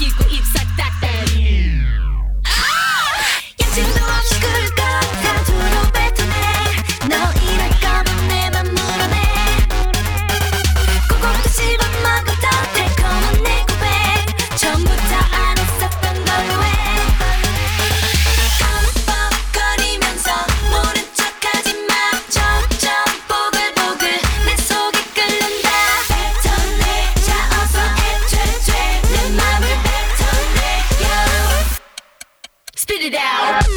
끼고 입사 딱딱 양심도 없이 꿀꺽 다 두루 뱉어내 너 이럴 거면 내 맘 물어내 꼭꼭 씹어먹어도 달콤한 내 고백 전부 다 안 했었던 걸로 해 껌뻑거리면서 모른 척하지 마 점점 보글보글 내 속이 끓는다 뱉어내 자 어서 애퇴퇴 내 맘을 뱉어내 yo Spit it out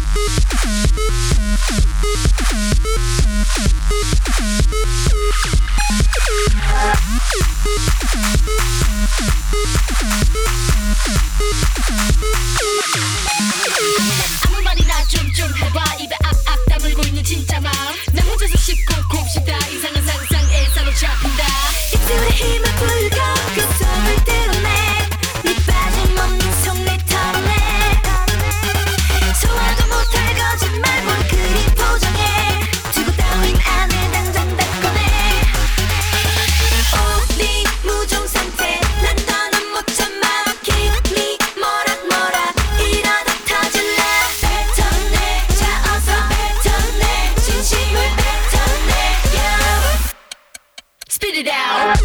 아무 말이나 좀 해봐 입에 악악 다물고 있는 진짜 마음 나 혼자서 씹고 곱씹다 이상한 상상에 사로잡힌다 입술에 힘을 불고 그 속을 드러내 네 빠짐없는 속내 털어내 소화도 못할 거짓말 뭘 그리 포장해 두고 따윈 안에 당장 닦아내 우리 무종 상태 난 더는 못 참아 김이 뭐라 이러다 터질래 뱉어내 자 어서 뱉어내 진심을 뱉어내 yo Spit it out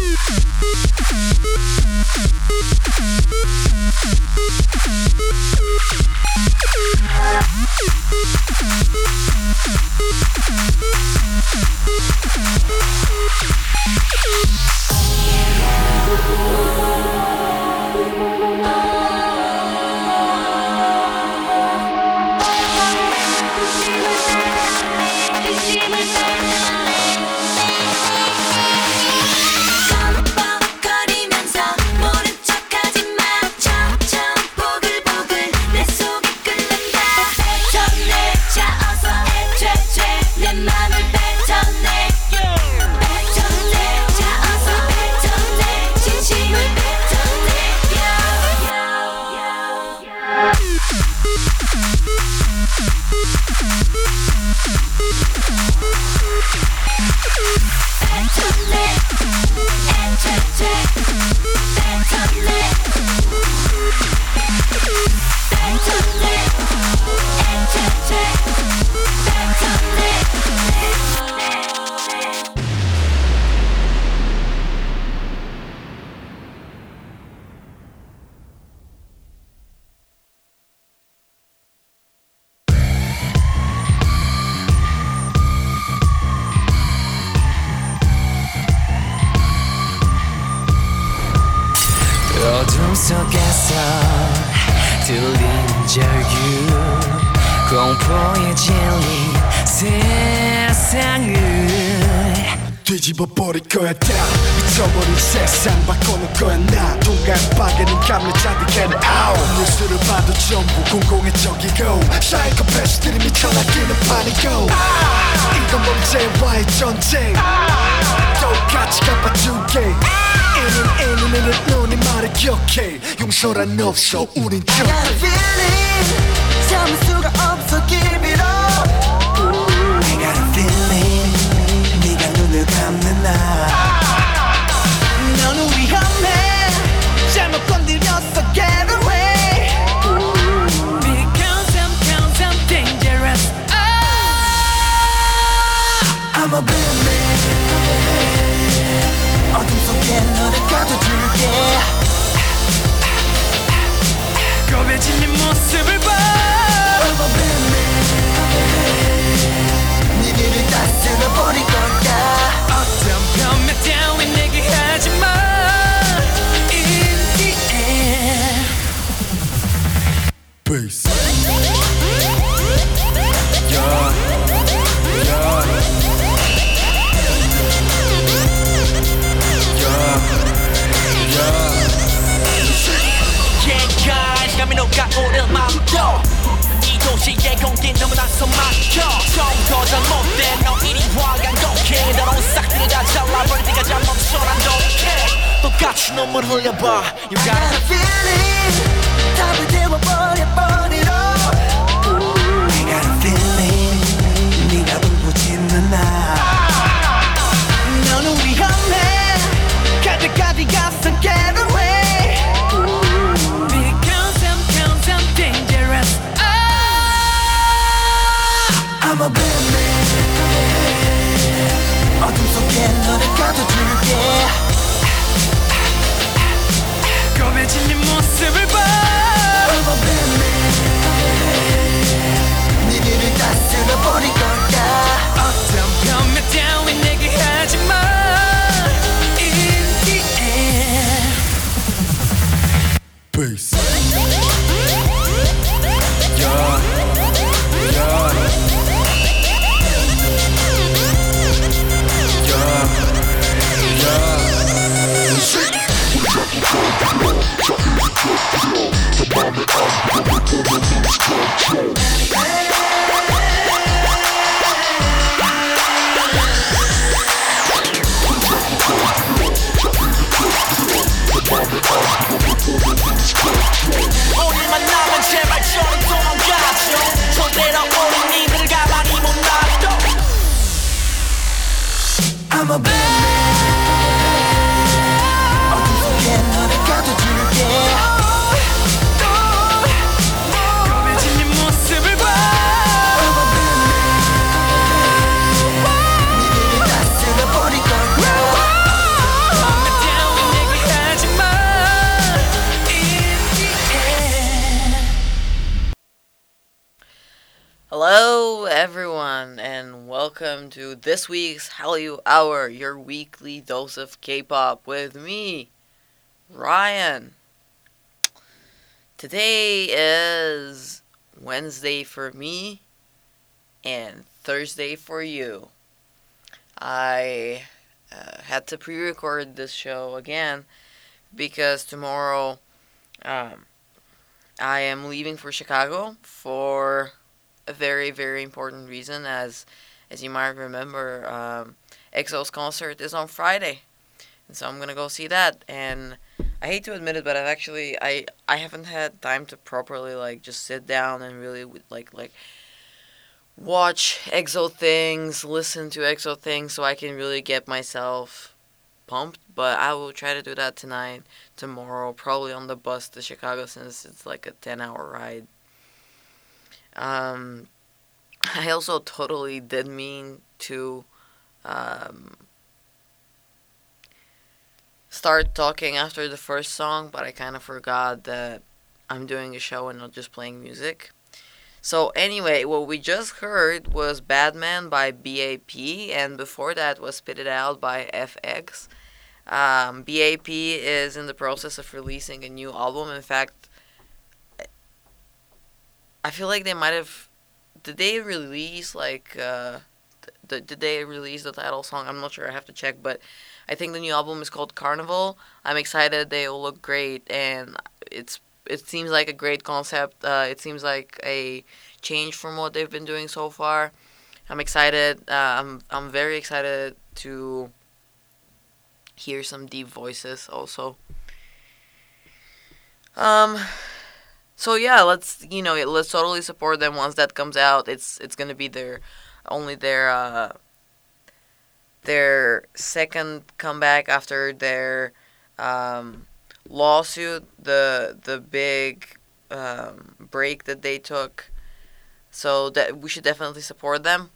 껌뻑거리면서 모른 척하지 마 점점 보글보글 내 속이 끓는다 뱉어내 자 어서 애퇴퇴 내 맘을 뱉어내 뱉어내 자 어서 뱉어내 진심을 뱉어내 뱉어내 애퇴퇴 뱉어내 뱉어내 애퇴퇴 뱉어내 어둠 속에서 들리는 절규 공포에 질린 세상을 뒤집어버릴 거야 다 미쳐버린 세상 바꿔놓을 거야 나 동간박에는 감리자들 get out 뉴스를 봐도 전부 공공의적이고 사이코패스들이 미쳐나기는 판이고 이건 범죄와의 전쟁 똑같이 갚아줄게 이는 눈이 말을 기억해 용서란 없어 우린 I got a feeling 참을 수가 없어 give it up I got a feeling 네가 눈을 감는 날 너는 위험해 잘못 건드렸어 get away Because I'm dangerous I'm a bad man 어둠 속에 너를 가둬줄게 겁해진 네 모습을 봐 I'm a bad man 네 길을 다 쓸어버릴 거야 어떤 변명 따윈 내게 하지마 In the end Peace 감이 녹아오를 맘도 이 도시의 공기 너무나서 막혀 처음부터 잘못된 너 이리 화가 독해 더러운 싹들을 다 잘라버릴 때까지 멈춰 난 독해 똑같이 눈물 흘려봐 You got got a feeling 답을 태워버려버리러 I got a feeling 네가 울부짖는 날 너는 위험해 가득가득 가서 get away 오늘만 남은 제발 저리 도망가죠 저대로 오는 이들을 가만히 못 놔둬 I'm a bad man 어둠 속에 너를 가둬줄게 검해진 네 모습을 봐 I'm a bad man 니들을 다 쓸어버릴 거야 down 얘기하지 마 Hello, everyone, and welcome to this week's Hallyu Hour, your weekly dose of K-pop with me, Ryan. Today is Wednesday for me and Thursday for you. I had to pre-record this show again because tomorrow I am leaving for Chicago for a very, very important reason. As you might remember, EXO's concert is on Friday, and so I'm gonna go see that. And I hate to admit it, but I haven't had time to properly just sit down and really like watch EXO things, listen to EXO things, so I can really get myself pumped. But I will try to do that tonight, tomorrow, probably on the bus to Chicago, since it's like a 10-hour ride. I also totally did mean to start talking after the first song, but I kind of forgot that I'm doing a show and not just playing music. So anyway, what we just heard was Bad Man by BAP, and before that was Spit It Out by FX. BAP is in the process of releasing a new album. In fact, I feel like they might have... Did they release, did they release the title song? I'm not sure, I have to check, but I think the new album is called Carnival. I'm excited, they will look great, and it seems like a great concept. It seems like a change from what they've been doing so far. I'm excited. I'm very excited to hear some deep voices also. So yeah, let's totally support them once that comes out. It's gonna be their second comeback after their lawsuit, the big break that they took. So that we should definitely support them.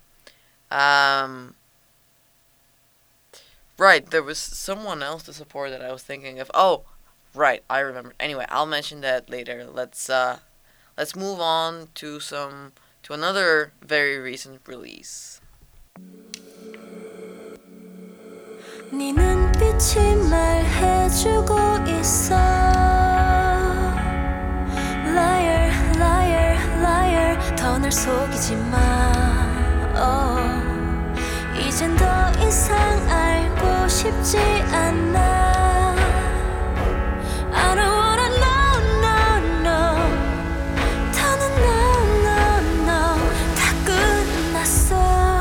Right, there was someone else to support that I was thinking of. Oh, right, I remember. Anyway, I'll mention that later. Let's move on to another very recent release. 네 눈빛이 말해주고 있어 Liar, liar, liar 더 날 속이지 마 이젠 더 이상 알고 싶지 않아 I don't wanna know, no, no 더는 no, no, no 다 끝났어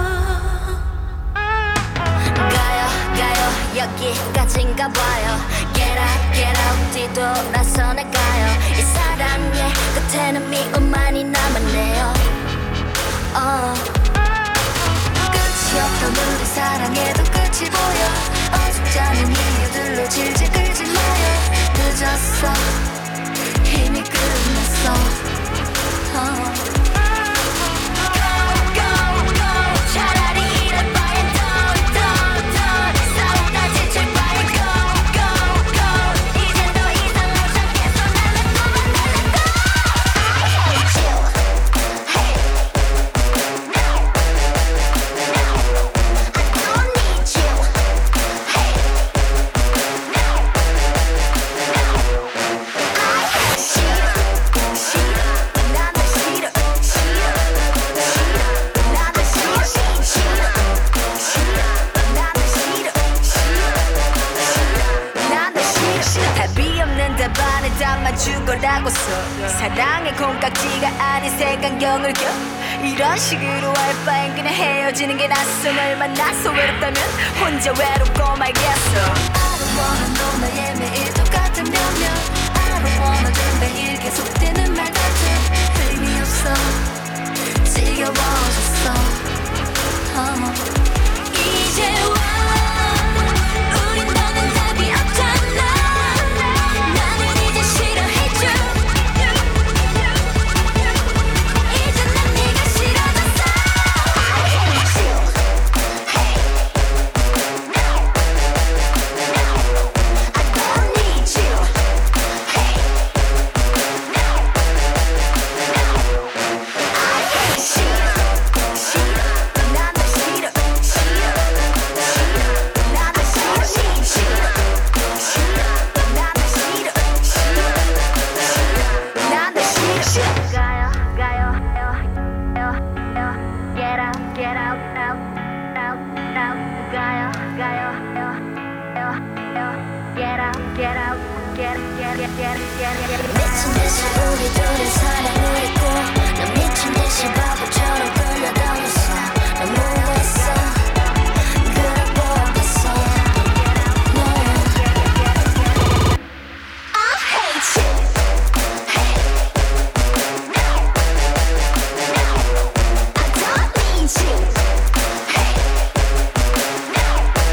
가요 여기까지인가 봐요 Get out 뒤돌아서 나가요 이 사랑의 끝에는 미움만이 남았네요 끝이 없던 우리 사랑에도 끝이 보여 어줍지 않은 이유들로 질질 끌지 마요 늦었어 이미 끝났어 사랑의 콩깍지가 아닌 색안경을 껴 이런 식으로 할 바엔 그냥 헤어지는 게 낫어 널 만나서 외롭다면 혼자 외롭고 말겠어 I don't wanna know 나의 매일 똑같은 변명 I don't wanna 내 매일 계속되는 말 같아 의미 없어 지겨워졌어 이제와 우린 너는 답이 없잖아 나는 이제 싫어해줘 이제 난 네가 싫어졌어 I hate you Hey No No I don't need you Hey No No I hate you 싫어 난 널 싫어 싫어 난 널 싫어 싫어 난 널 싫어 싫어 난 널 싫어 가요 Get out out 가요 Get out 미친 듯이 우리 둘의 사랑을 했고 난 미친 듯이 바보처럼 끌려다녔어 너무했어 그럴 뻔했어 I hate you Hey No No I don't need you Hey No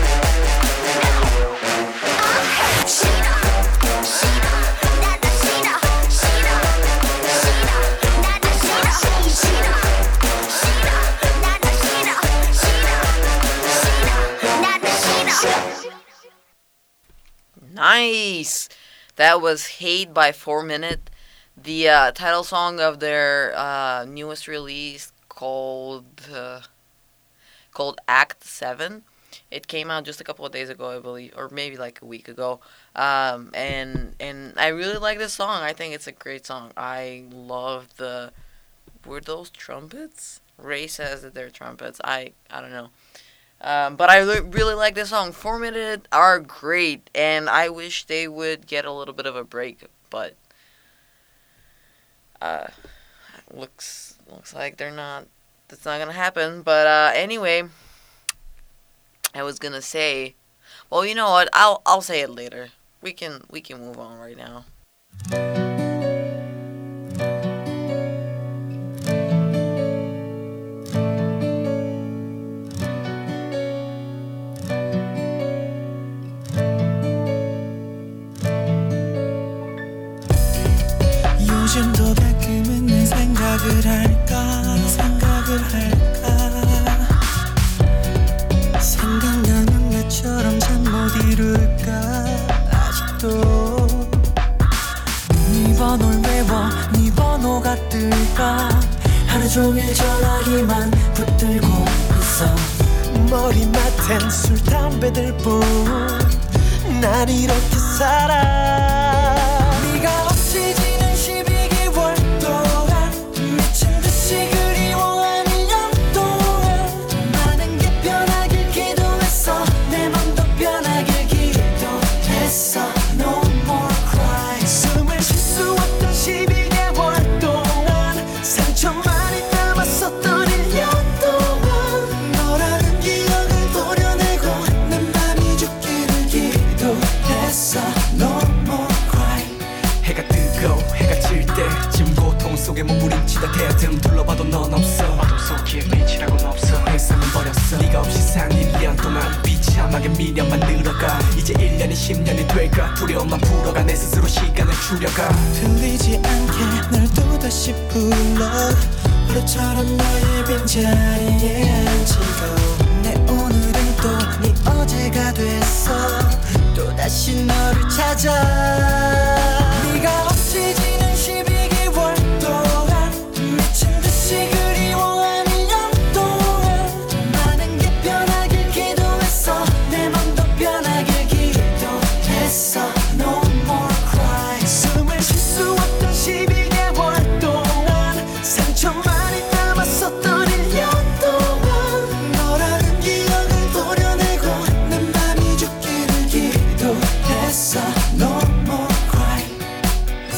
No I hate you 싫어 난 널 싫어 싫어 난 널 싫어 싫어 난 널 싫어 난 널 싫어 Nice! That was Hate by 4 Minute, the title song of their newest release called Act 7. It came out just a couple of days ago, I believe, or maybe like a week ago. And I really like this song. I think it's a great song. I love were those trumpets? Ray says that they're trumpets. I don't know. But I really like this song. 4 Minute are great, and I wish they would get a little bit of a break, but looks like they're not. That's not gonna happen. But anyway, I was gonna say, well, you know what? I'll say it later. We can move on right now. 요즘도 가끔은 내 생각을 할까 생각나면 나처럼 잠 못 이룰까 아직도 네 번호를 외워 네 번호가 뜰까 하루 종일 전화기만 붙들고 있어 머리맡엔 술 담배들 뿐 난 이렇게 살아 네가 없이 지낸 12개월 동안 미친 듯이 그리워한 1년 동안 많은 게 변하길 기도했어 내 맘도 변하길 기도했어 No more cry 숨을 쉴 수 없던 12개월 동안 상처 많이 남았었던 1년 동안 너라는 기억을 도려내고 난 밤이 죽기를 기도했어 No more cry 해가 뜨고 해가 질 때쯤 고통 속에 몸부림치다 대등 둘러봐도 넌 없어 어둠 속에 빛이라고는 없어 일상은 버렸어 네가 없이 산 1년 동안 비참하게 미련만 늘어가 이제 1년이 10년이 될까 두려움만 풀어가 내 스스로 시간을 줄여가 들리지 않게 널 또다시 불러 하루처럼 너의 빈자리에 앉히고 내 오늘은 또 네 어제가 됐어 또다시 너를 찾아 네가 없이 지낸 12개월 동안 미친 듯이 그리워한 1년 동안 많은 게 변하길 기도했어 내 맘도 변하길 기도했어 No more cry 숨을 쉴 수 없던 12개월 동안 상처 많이 남았었던 1년 동안 너라는 기억을 도려내고 난 밤이 죽기를 기도했어 No more cry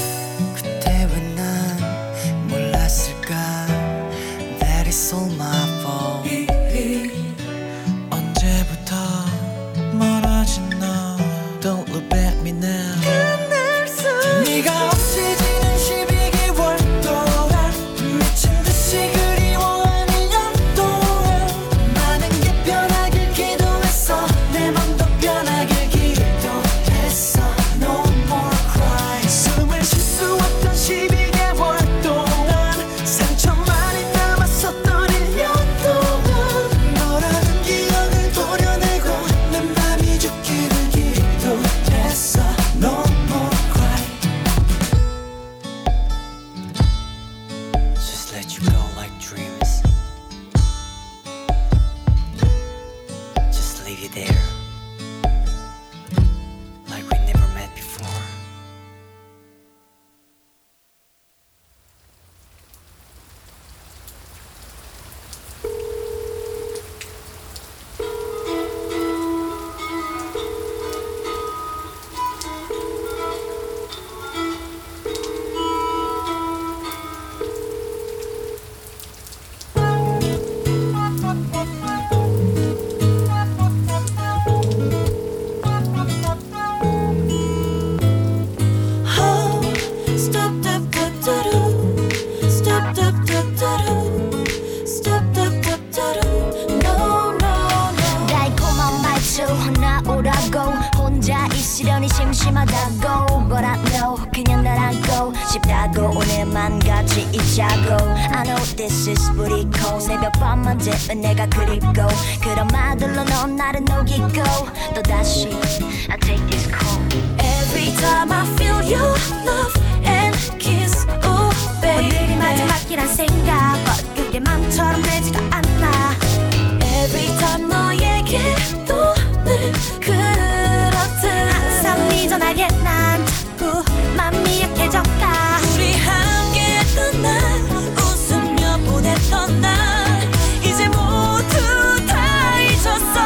하고 오늘만 같이 있자고 I know this is pretty cold 새벽밤만 되면 내가 그립고 그런 말들로 넌 나를 녹이고 또다시 I take this call Every time I feel your love and kiss oh baby 오늘이 마지막이란 생각 But 그게 맘처럼 되지가 않아 Every time 너에게 또 늘 그렇듯 항상 네 전화에 난 자꾸 맘이 약해졌다 우리 함께했던 날 웃으며 보냈던 날 이제 모두 다 잊었어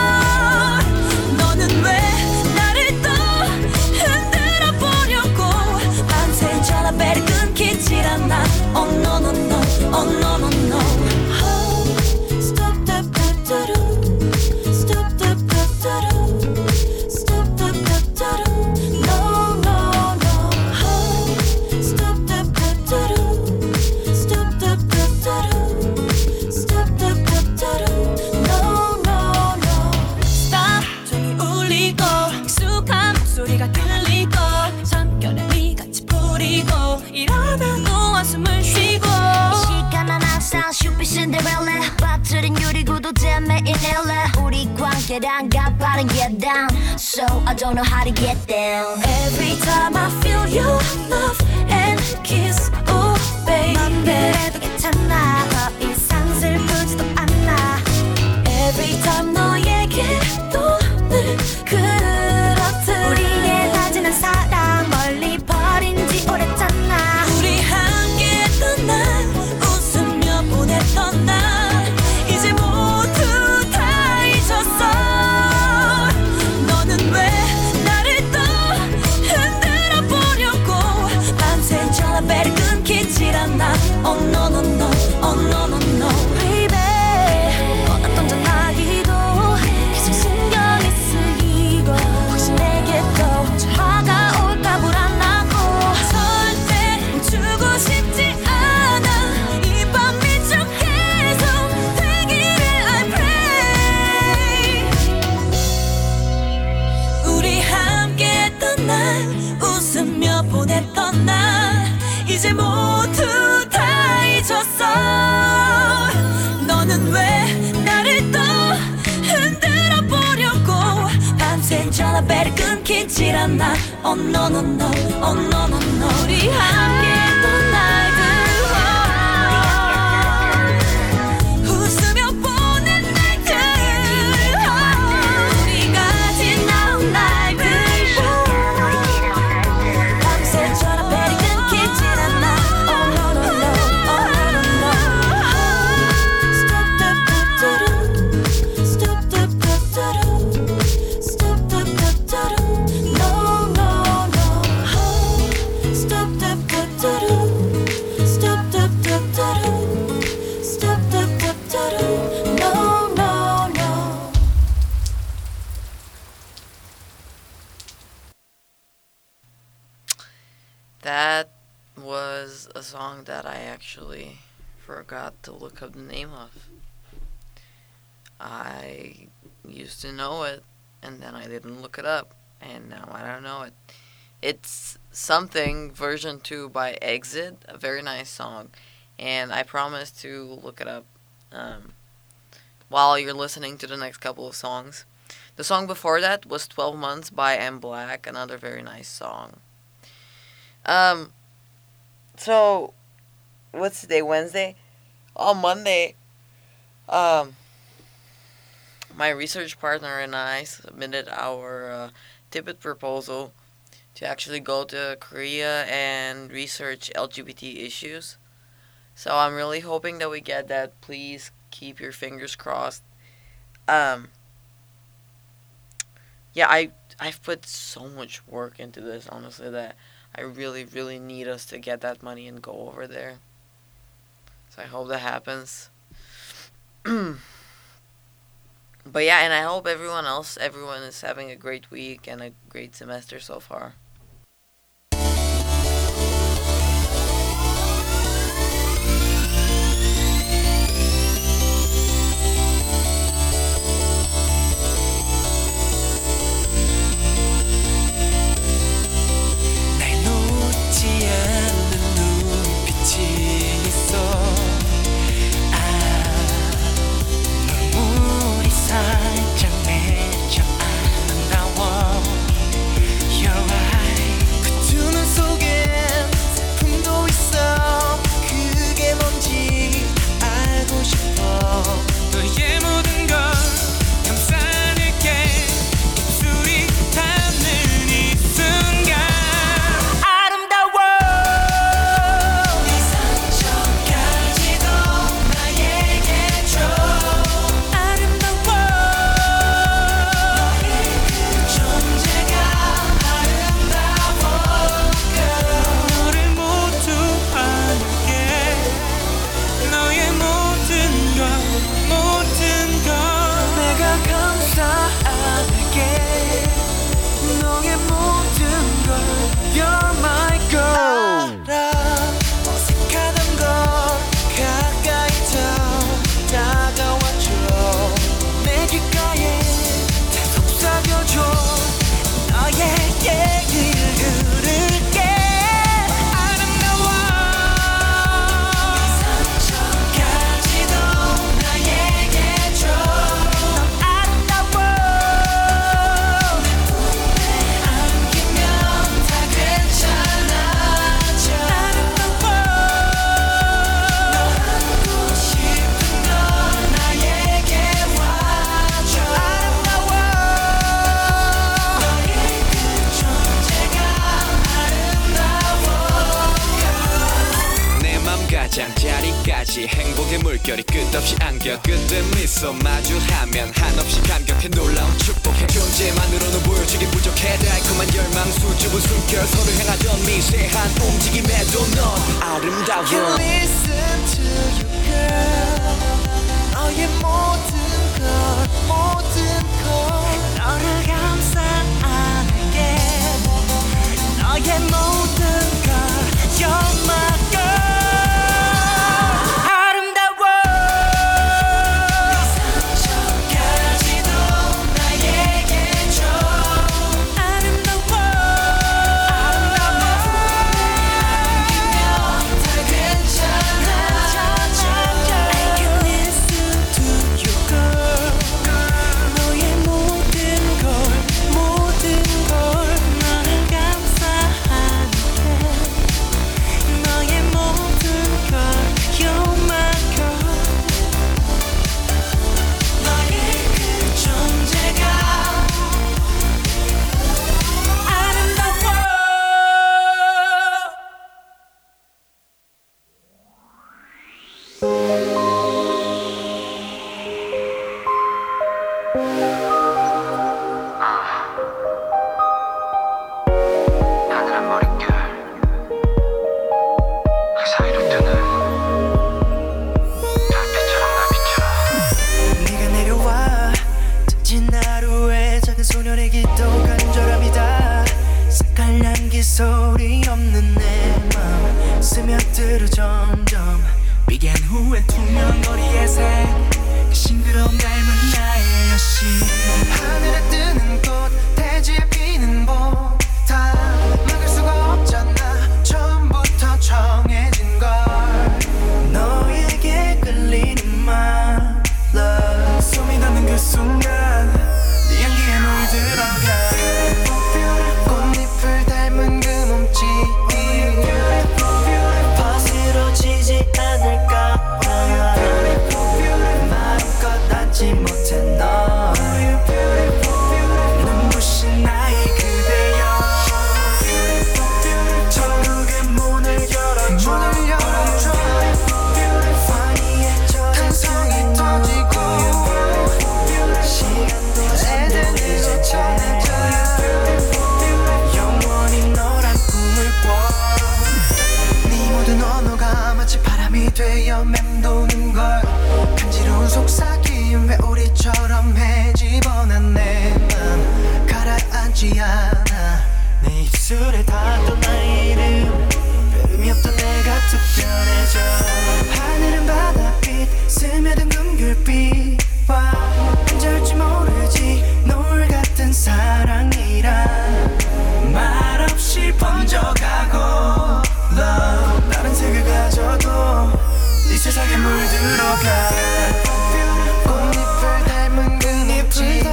너는 왜 나를 또 흔들어 보려고 밤새 전화벨이 끊기질 않아 Oh no no no Oh no no no oh, Stop the Stop the Stop the No no no oh, Stop the Stop the Stop the No no no Stop 종이 울리고 익숙한 목소리가 들리고 참견을 같이 부리고 일어나고 한숨을 쉬고 시간은 항상 슈피 신데렐라 빠뜨린 유리구도 잼에 인헬라 우리 관계란 가파른 get down So I don't know how to get down Every time I feel your love and kiss Oh baby 넌 그래도 괜찮아 더 이상 슬프지도 않아 Every time 너에게 또 늘 그렇듯 우리의 다지는 사랑 멀리 버린 지 오랬잖아 우리 함께했던 날 웃으며 보냈던 날 이제 모두 다 잊었어 너는 왜 나를 또 흔들어 보려고 밤새 전화벨이 끊기질 않아 Oh no no no Oh no no no Baby 어떤 전화기도 계속 신경이 쓰이고 혹시 내게 또 전화가 올까 불안하고 절대 멈추고 싶지 않아 이 밤이 쭉 계속 되기를 I pray 우리 함께했던 날 웃으며 보냈던 날 이제 모두 다 잊었어 너는 왜 나를 또 흔들어 보려고 밤새 전화벨이 끊기질 않아 Oh no no no Oh no no no 우리 함께했던 날들 웃으며 보낸 날들 우리가 지나온 날들 밤새 전화벨이 끊기질 않아 Oh no no no Oh no no no Stop the Stop the Stop the No no no Stop the Stop the Stop the No no no That was a song that I actually forgot to look up the name of. I used to know it, and then I didn't look it up, and now I don't know it. It's something version 2 by Exit, a very nice song, and I promise to look it up while you're listening to the next couple of songs. The song before that was 12 Months by M Black, another very nice song. So, what's today, Wednesday? On Monday, my research partner and I submitted our Tibet proposal to actually go to Korea and research LGBT issues. So I'm really hoping that we get that. Please keep your fingers crossed. Yeah, I've put so much work into this, honestly, that I really, really need us to get that money and go over there. So I hope that happens. But yeah, and I hope everyone is having a great week and a great semester so far. 날 놓지 않는 끝까지 행복의 물결이 끝없이 안겨 그때 미소 마주하면 한없이 감격해 놀라운 축복해 존재만으로는 보여주기 부족해 달콤한 열망 수줍은 숨결 서로 향하던 미세한 움직임에도 넌 아름다워 You listen to you girl 너의 모든 것 너를 감싸 안을게 너의 모든 걸 You're my girl 아름다워 네 상처까지도 나에게 줘 아름다워 남기면 다 괜찮아 I can listen to you girl 너의 모든 걸 너를 감싸 안을게 너의 모든 걸 You're my girl 너의 그 존재가 아름다워 하늘한 머릿결 그 사이로 뜨는 별빛처럼 날 비춰 네가 내려와 젖은 하루에 작은 소년의 기도 간절함이다 색깔 향기 소리 없는 내 맘 스며들어 점점 비긴 후에 투명한 거리의 색그 싱그러움 닮은 나의 여신 하늘에 뜨는 꽃 대지에 피는 봄 다 막을 수가 없잖아 처음부터 정해진 걸 너에게 끌리는 my love 숨이 닿는 그 순간 네 향기에 물들어가 꽃잎을 닮은 그 몸짓이 거스러지지 않을까 마음껏 안지 못해 너 눈부신 나의 그대여 천국의 문을 열어줘 파이에 젖은 성이 터지고 시간도 에덴으로 전해져 영원히 너란 꿈을 꿔 네 모든 언어가 마치 바람이 되어 맴도는 걸 간지러운 속삭임 왜 우리처럼 해집어난 내 맘 가라앉지 않아 내 입술에 닿았던 나의 이름 별음이 없던 내가 특별해져 하늘은 바다빛 스며든 금귤빛과 언제올지 모르지 노을 같은 사랑이란 말없이 번져가고 Love 다른 색을 가져도 네 세상에 물들어가 꽃잎을 닮은 그 잎이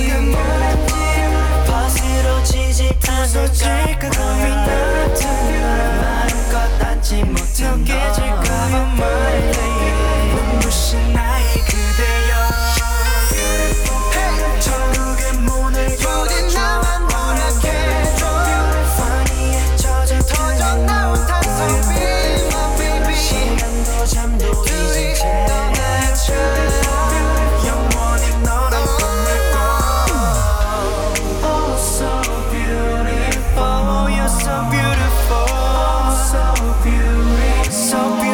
거스러지지 않을까 겁이 나도 마음껏 안지 못해 깨질까 my lady 눈부신 나의 그대여 천국의 문을 열어줘 파이에 젖어 나온 탄성비 시간도 잠도 잊은 채 영원히 너란 꿈을 꿔 Oh so beautiful You're so beautiful So beautiful So beautiful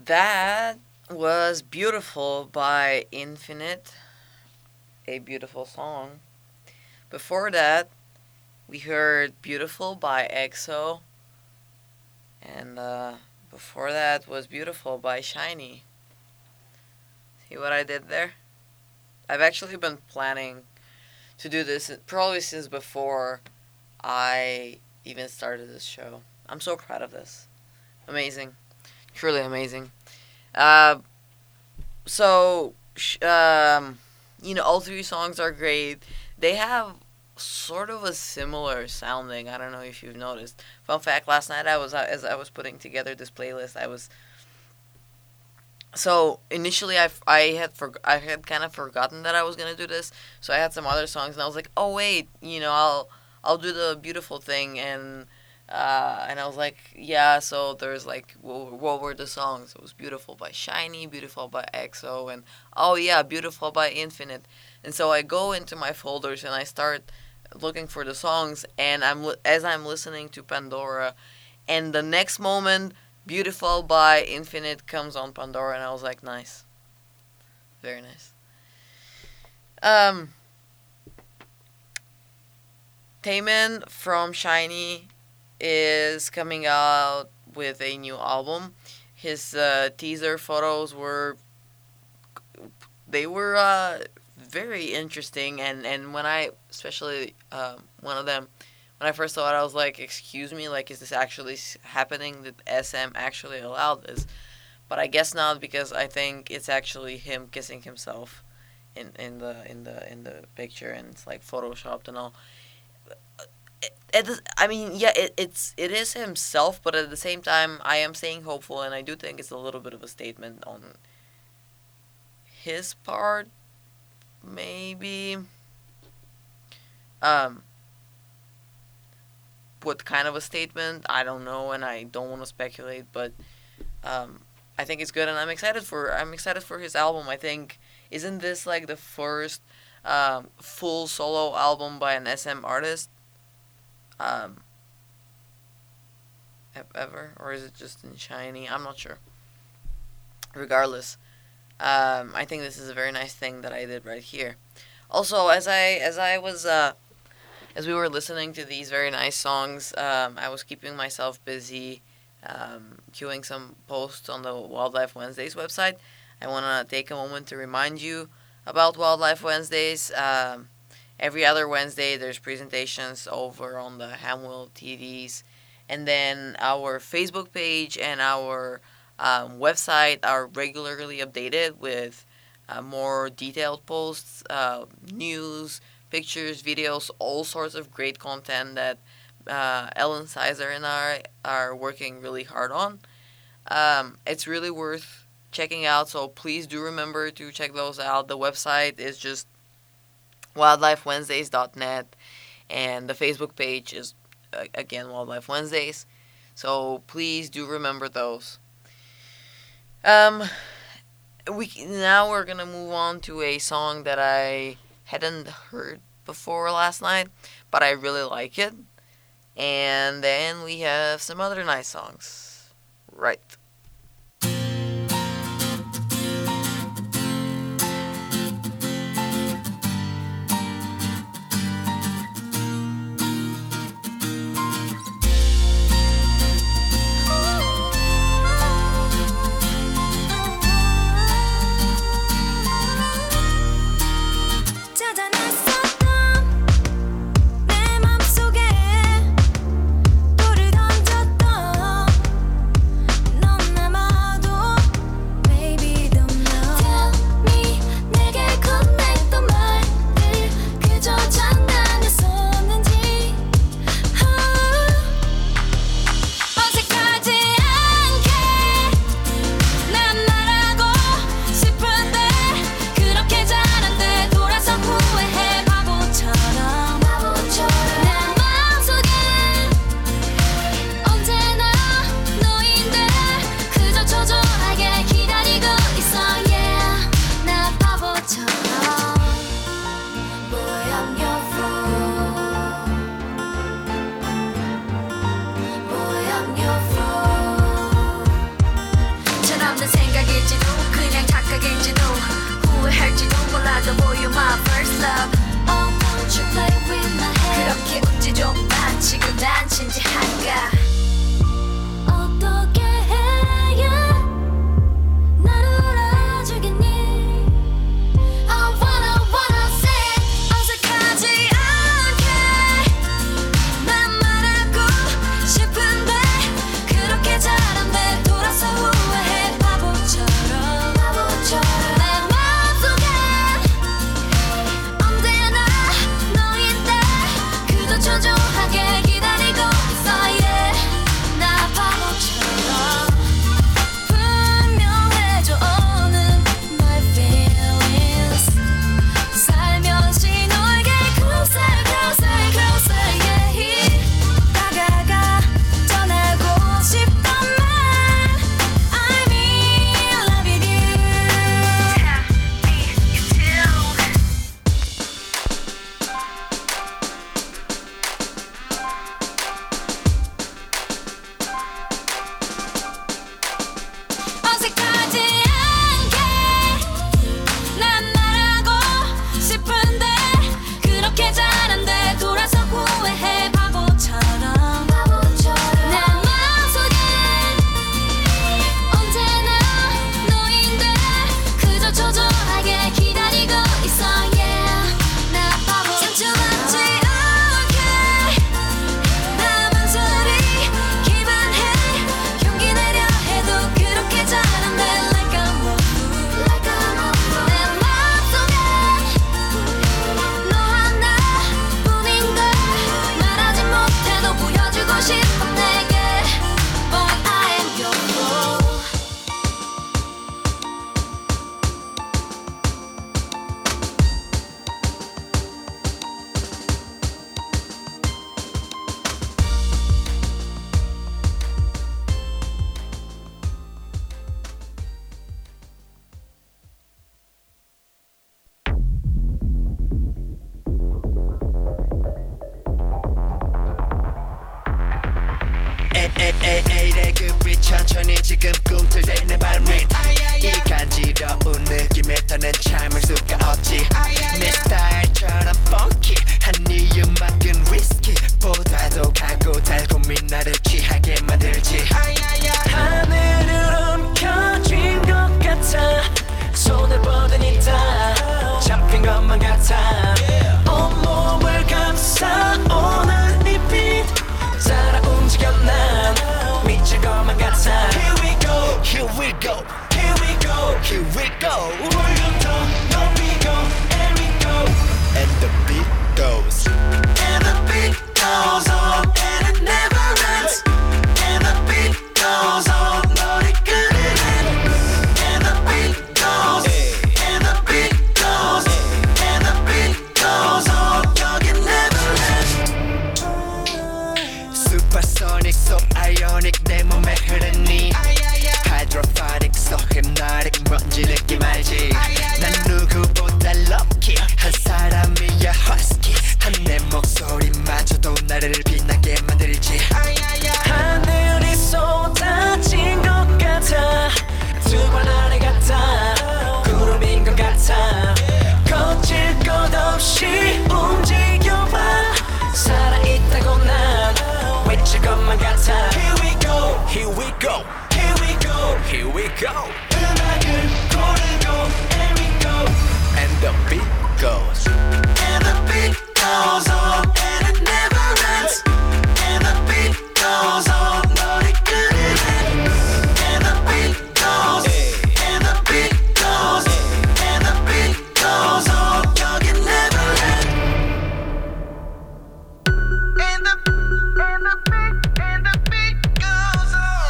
That was Beautiful by Infinite, a beautiful song. Before that, we heard Beautiful by EXO, and before that was Beautiful by SHINee. See what I did there? I've actually been planning to do this probably since before I even started this show. I'm so proud of this. Amazing. Truly amazing. All three songs are great. They have sort of a similar sounding. I don't know if you've noticed. Fun fact: last night as I was putting together this playlist, initially I had kind of forgotten that I was gonna do this. So I had some other songs, and I was like, oh wait, I'll do the Beautiful thing, and I was like, yeah. So there's like, what were the songs? It was Beautiful by SHINee, Beautiful by EXO, and oh yeah, Beautiful by Infinite. And so I go into my folders and I start looking for the songs, and as I'm listening to Pandora, and the next moment, Beautiful by Infinite comes on Pandora, and I was like, nice, very nice. Taemin from SHINee is coming out with a new album. His teaser photos were very interesting, and when I, especially one of them, when I first saw it, I was like, excuse me, like, is this actually happening? Did SM actually allow this? But I guess not, because I think it's actually him kissing himself in the picture, and it's like photoshopped and all. It is himself, but at the same time, I am staying hopeful, and I do think it's a little bit of a statement on his part, maybe. What kind of a statement? I don't know, and I don't want to speculate, but I think it's good, and I'm excited for his album. I think, isn't this like the first full solo album by an SM artist? Ever, or is it just in SHINee? I'm not sure. Regardless, I think this is a very nice thing that I did right here. Also, as we were listening to these very nice songs, I was keeping myself busy, queuing some posts on the Wildlife Wednesdays website. I want to take a moment to remind you about Wildlife Wednesdays. Every other Wednesday, there's presentations over on the Hamwell TVs. And then our Facebook page and our website are regularly updated with more detailed posts, news, pictures, videos, all sorts of great content that Ellen Sizer and I are working really hard on. It's really worth checking out, so please do remember to check those out. The website is just wildlifewednesdays.net, and the Facebook page is again Wildlife Wednesdays, so please do remember those. We're gonna move on to a song that I hadn't heard before last night, but I really like it, and then we have some other nice songs. Right. 내 맘속에 돌을 던졌던 넌 어색하지 않게 난 말하고 싶은데 그렇게 잘한데 돌아서 후회해 바보처럼 내 마음속에 언제나 너인데 그저 초조하게 기다리고 있어 yeah 나 바보 상처받지 않게 나 망설이 기만해 용기 내려 해도 그렇게 잘한데 like I'm a fool 내 마음속에 너 하나뿐인 걸 말하지 못해도 보여주고 싶어 내게 Boy I am your fool 에이래 그빛 천천히 지금 꿈틀대 내 발밑 이 간지러운 느낌에 더는 참을 수가 없지 내 스타일처럼 펑키한 이유만큼 위스키보다도 가고 달콤한 나를 취하게 만들지 하늘을 움켜쥔 것 같아 손을 뻗으니까 잡힌 것만 같아 온몸을 감싸오는 이 빛 따라 움직여 난 미칠 것만 같아 Here we go, here we go, here we go, here we go 울려 더 높이고 and we go And the beat goes And the beat goes on And it never ends And the beat goes on 너를 끌어내 And the beat goes And the beat goes And the beat goes on 여긴 never ends Supersonic so ionic 내 몸에 흐르니 Hydroponic so hypnotic 뭔지 느낌 알지 난 누구보다 lucky 한 사람이야 husky 한 내 목소리마저도 나를 빛나게 만들지 하늘이 쏟아진 것 같아 두 발 아래 같아 구름인 것 같아 거칠 것 없이 움직여봐 살아있다고 난 외칠 것만 같아 Here we go, here we go, here we go, here we go 음악을 고르고 and we go And the beat goes And the beat goes on And it never ends And the beat goes on 너를 끌어내 And the beat goes And the beat goes And the beat goes on 여긴 never ends And the beat goes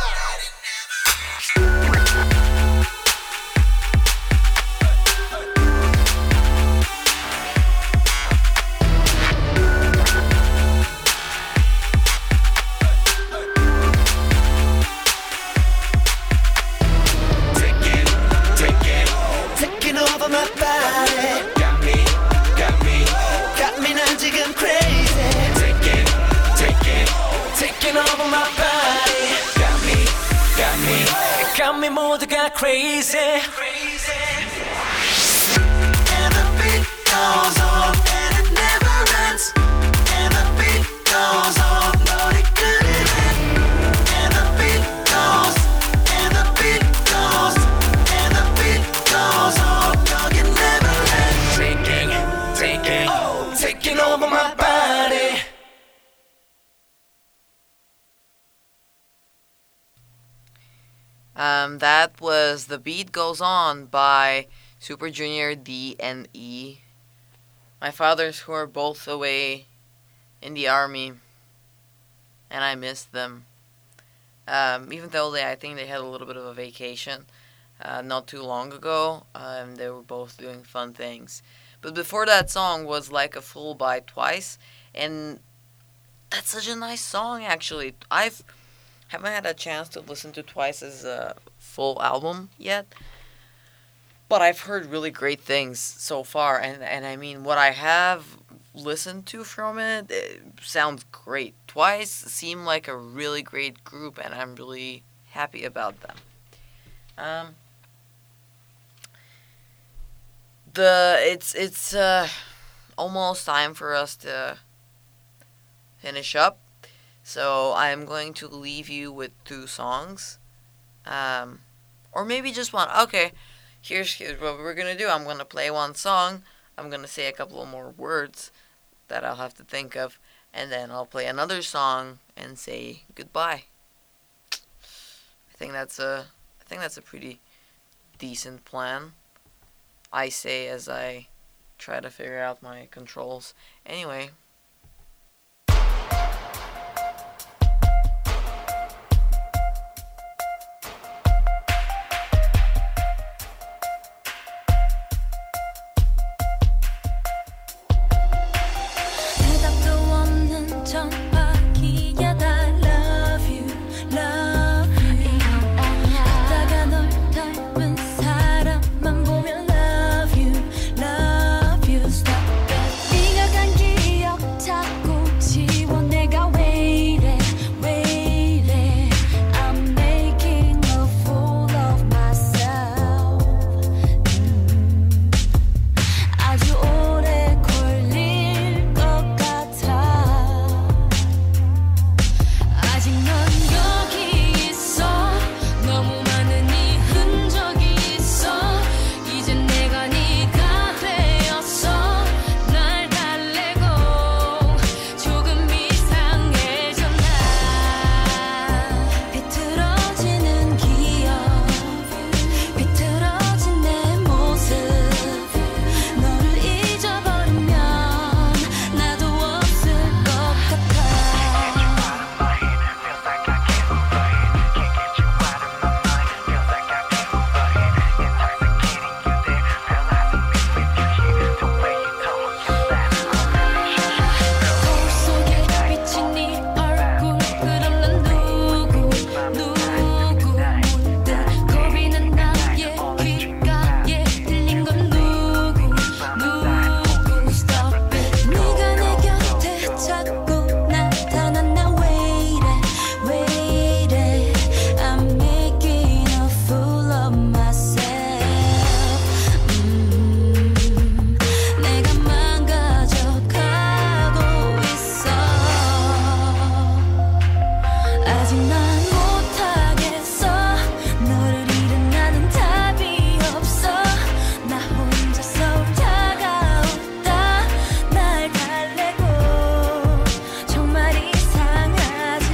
Taking over my body Got me 난 지금 crazy Taking over my body Got me 모두가 crazy And the beat goes on And it never ends And the beat goes on 너를 끌어내 And the beat goes And the beat goes And the beat goes on 여긴 never ends Taking over my body That was The Beat Goes On by Super Junior D and E. My fathers who are both away in the army, and I miss them. Even though I think they had a little bit of a vacation not too long ago. They were both doing fun things. But before that song was Like a Fool by Twice, and that's such a nice song actually. Haven't had a chance to listen to Twice's full album yet, but I've heard really great things so far, and I mean, what I have listened to from it sounds great. Twice seem like a really great group, and I'm really happy about them. It's almost time for us to finish up. So I'm going to leave you with 2 songs. Or maybe just one. Okay, here's what we're gonna do. I'm gonna play one song. I'm gonna say a couple of more words that I'll have to think of, and then I'll play another song and say goodbye. I think that's a pretty decent plan. I say as I try to figure out my controls. Anyway. 대답도 없는 전화기야 다 love you, love you. 걷다가 널 닮은 사람만 보면 love you, love you. Stop it. 네가 간 기억 자꾸 지워. 내가 왜 이래, 왜 이래. I'm making a fool of myself. 아주 오래 걸릴 것 같아. 아직 넌 여기 있어. 너무 많은 이 흔적이 있어. 이제 내가 네가 되었어. 날 달래고 조금 이상해졌나. 비틀어지는 기억, 비틀어진 내 모습. 너를 잊어버리면 나도 없을 것 같아. 거울 속에 비친 네 얼굴. 그럼 난 누구 문득 겁이 난 나의 귓가에 들린 건 누구. Stop it. 네가 내 곁에 자꾸 나타나. 왜 이래, 왜 이래. I'm making a fool of myself. 내가 망가져가고 있어. 아직 난 못하겠어. 너를 잃은 나는 답이 없어. 나 혼자서 다가온다. 날 달래고 정말 이상하지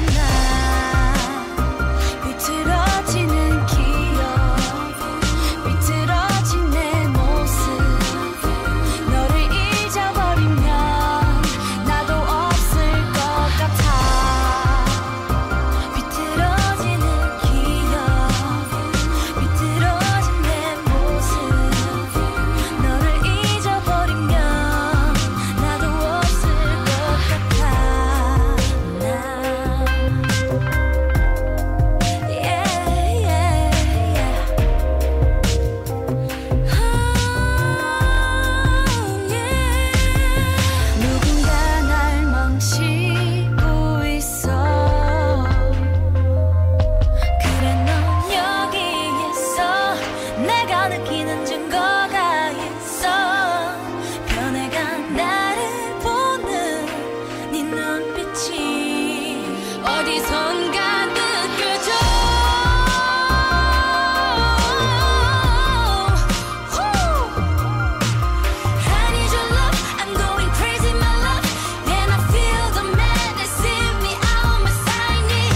나. 비틀어지는 기억, 비틀어진 내 모습. 너를 잊어버리면 나도 없을 것 같아. 비틀어지는 기억, 비틀어진 내 모습. 너를 잊어버리면 나도 없을 것 같아. 누군가 날 망치고 있어. 그래 넌 여기 있어. 내가 느끼는 증거가 있어. 변해간 나를 보는 네 눈빛이 어디선가 느껴져. I need your love. I'm going crazy, my love. And I feel the madness in me. Almost I need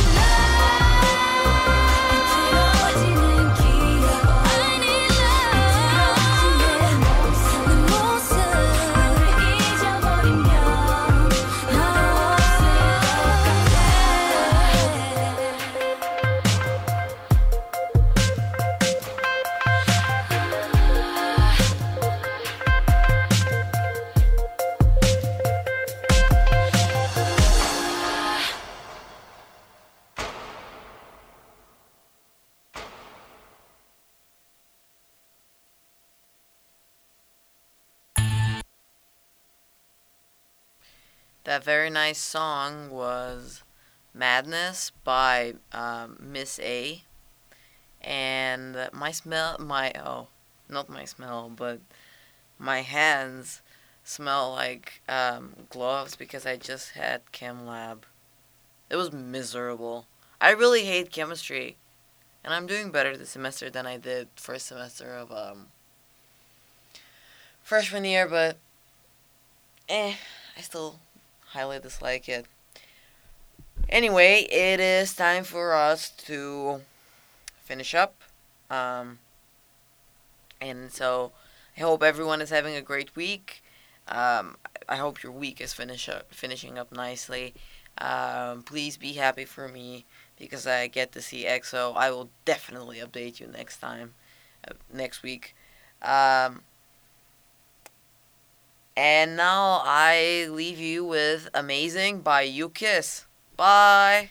love. 비틀어지는 기억. I need love. 비틀어진 내 모습. 너를 잊어버리면 나도 없을 것 That very nice song was Madness by Miss A. and not my smell, but my hands smell like gloves because I just had chem lab. It was miserable. I really hate chemistry, and I'm doing better this semester than I did first semester of freshman year, but I still highly dislike it. Anyway, it is time for us to finish up. And so I hope everyone is having a great week. I hope your week is finishing up nicely. Please be happy for me because I get to see EXO. I will definitely update you next week. And now I leave you with Amazing by U-KISS. Bye!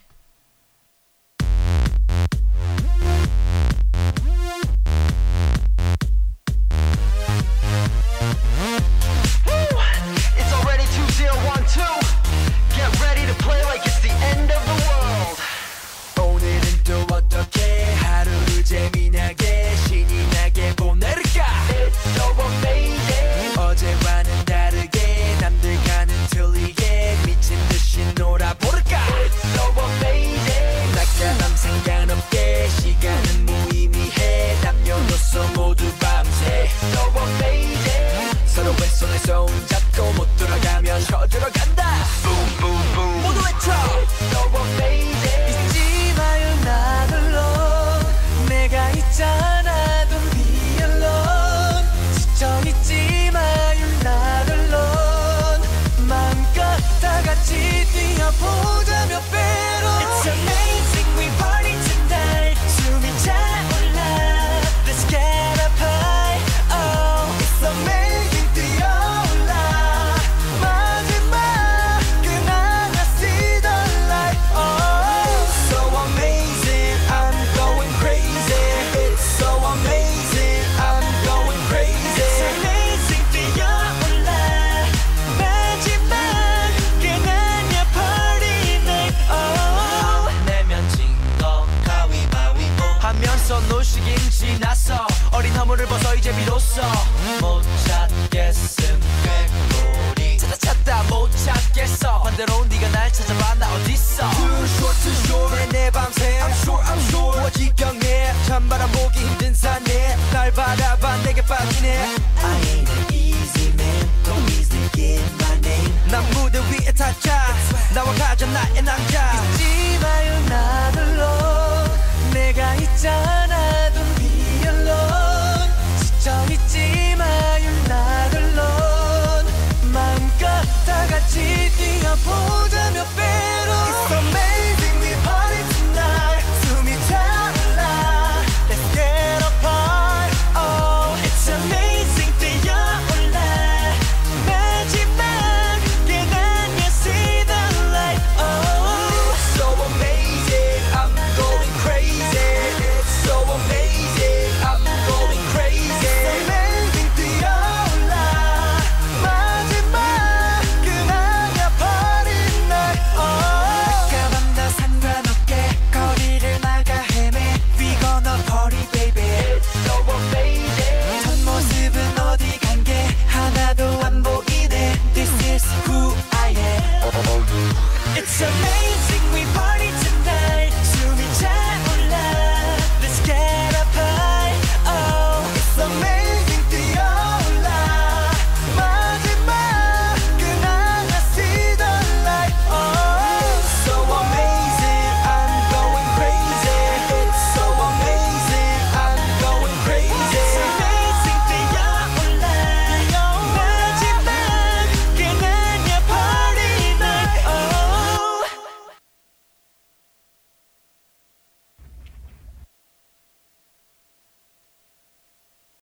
It's already 2012. Get ready to play like it's the end of the world. 오늘은 또 어떻게 하루를 재미나게 신이 나게 보낼까? It's so amazing. 어제와는 다르게 남들과는 틀리게 미친 듯이 놀아볼까? It's so amazing. 낮과 밤 상관없게 시간은 무의미해 남녀노소 모두 밤새 It's so amazing. 서로의 손에 손잡고 못 돌아가면 쳐들어간다. Boom boom boom 모두 외쳐 It's so amazing. 잊지 마요 나들로 내가 있잖아 Don't be alone. 지쳐있지 마요 나들로 마음껏 다 같이 뛰어보자 몇 배로 It's amazing we party tonight 숨이 차올라 Let's get up high Oh it's amazing 뛰어올라 마지막 그날 I see the light Oh so amazing I'm going crazy It's so amazing I'm going crazy It's amazing 뛰어올라 마지막 그날야 party night Oh 내면 진거 가위바위보 하면서 노시긴 지났어 어린 허물을 벗어 이제 비로소 못 찾겠음 꾀꼬리 찾다 못 찾겠어 반대로 네가 날 찾아봐 나 어딨어 Too short 내 밤새 I'm sure 부어지경해 찬바람 보기 힘든 산에 날 바라봐 내게 빠지네 I ain't an easy man Don't easily get my name 난 무대 위에 타자 나와 가자 나의 남자 잊지 마요 나들로 내가 있잖아